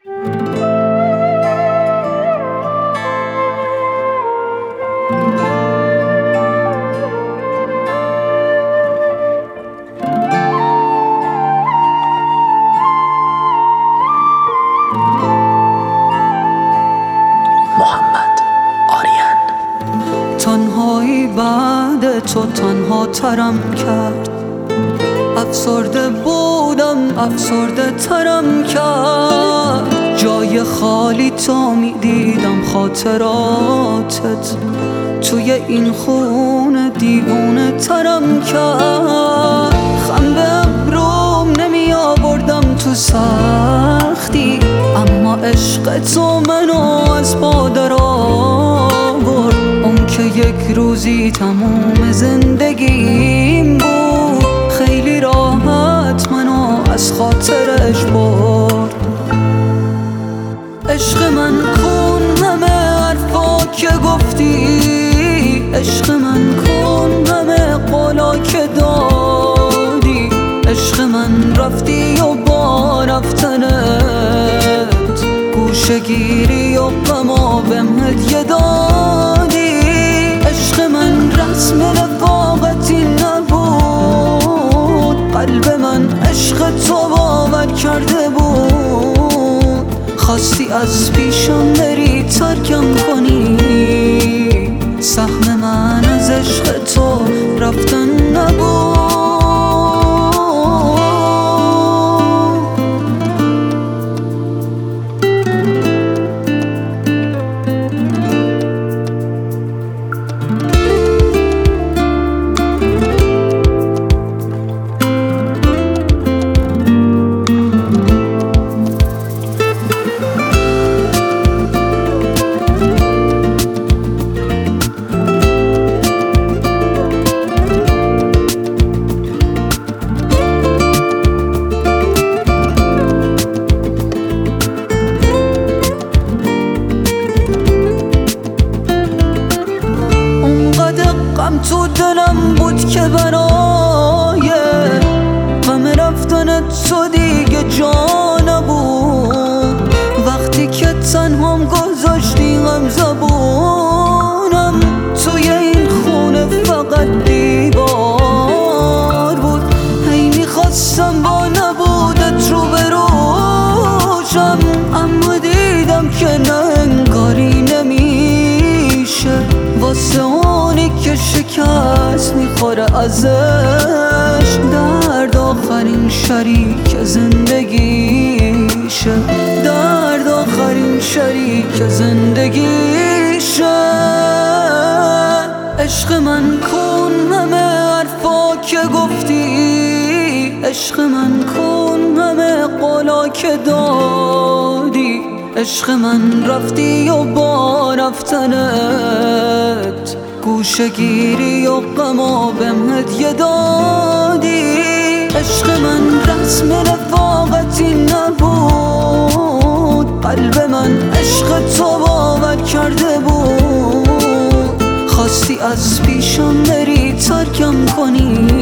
تنهایی بعد تو تنها ترم کرد، افسرده بودم افسرده ترم کرد. جای خالی تا می دیدم خاطراتت، توی این خونه دیوونه ترم کرد. خم به ابروم نمی آوردم تو سختی، اما عشق تو منو از پا در آورد. اون که یک روزی تموم زندگیم بود، خیلی راحت منو از خاطرش برد. عشق من کن همه حرفا که گفتی، عشق من کن همه قولا که دادی. عشق من رفتی و با رفتنت گوشه گیری و غما بهم هدیه دادی. عشق من رسم رفاقتی نبود، قلب من عشق تو باور کرده بود. خواستی از پیشم بری ترکم کنی، سهم من از عشق تو رفتن نبود. غم تو دلم بود که برای غم رفتن تو دیگه جا نبود. وقتی که تنهام گذاشتی غم زبونم، توی این خونه فقط دیوار بود. هی میخواستم با نبودت رو بروشم، اما دیدم که نه انگاری نمیشه. واسه اونی که شکست میخوره ازش، درد آخرین شریک زندگیشه. درد آخرین شریک زندگیشه. عشق من کن همه حرفا که گفتی، عشق من کن همه قولا که دادی. عشق من رفتی و با رفتنت گوشه گیری و غما بهم هدیه دادی. عشق من رسم رفاقتی نبود، قلب من عشق تو باور کرده بود. خواستی از پیشم بری ترکم کنی،